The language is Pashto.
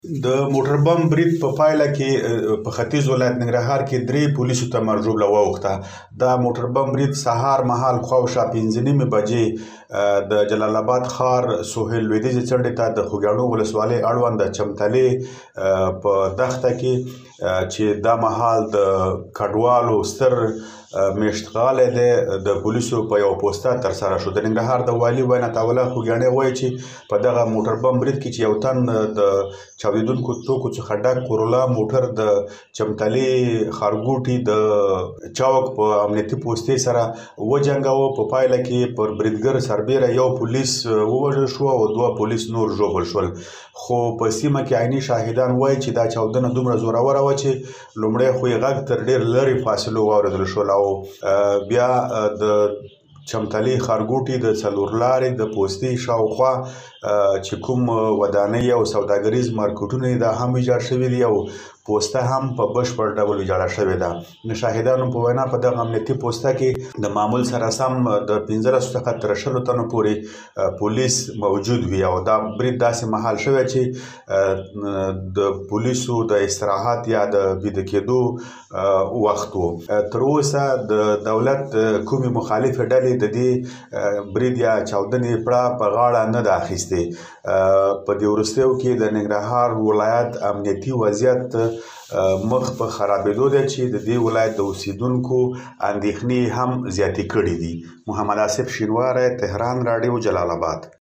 د موټر بم برید په پایله کې په ختیځ ولایت ننګرهار کې 3 پولیسو ته مرجوبله واوښته. دا موټر بم برید سهار مهال خواوشا 5:30 بجې د جلال آباد ښار سهیل لویدیځې څنډې ته د خوږیاڼو ولسوالۍ اړوند د چمتلې په دښته کې چې دا مهال د کډوالو ستر میشتغالی دی د پولیسو په یو پوسته ترسره شو. د ننګرهار د والي وینا تاوله خوږیاڼي وایي چې په دغه موټر بم برید کې چې یو تن د چاودېدونکو توکو څخه ډک کورولا موټر د چمتلې ښارګوټي د چوک په امنیتي پوستې سره وجنګاوه. په پایله کې پر بریدګر سربیره یو پولیس ووژل شو او 2 پولیس نور ژوبل شول. خو په سیمه کې عیني شاهدان وایي چې دا چاودنه دومره زوروره وه چې لومړی خو یې غږ تر ډېر لرې فاصلو واورېدل شول او بیا د چمتلې ښارګوټي د څلور لارې د پوستې شاوخوا چې کوم ودانۍ او سوداګریز مارکیټونه دا هم ویجاړ شوي دي او پوسته هم په بشپړ ډول ویجاړه شوې ده. د شاهدانو په وینا په دغه امنیتي پوسته کې د معمول سره سم د 15 څخه تر 20 تنو پورې پولیس موجود وي او دا برید داسې مهال شوی چې د پولیسو د استراحت یا د ویده کېدو وخت و. تر اوسه د دولت کومې مخالفې ډلې د دې برید یا چاودنې پړه په غاړه نه ده اخیستې. په دې وروستیو کې د ننګرهار ولایت امنیتي وضعیت مخ په خرابېدو دی چې د دې ولایت د اوسیدونکو اندېښنې هم زیاتې کړي دي. محمد آصف شینواری، تهران راډیو، جلال آباد.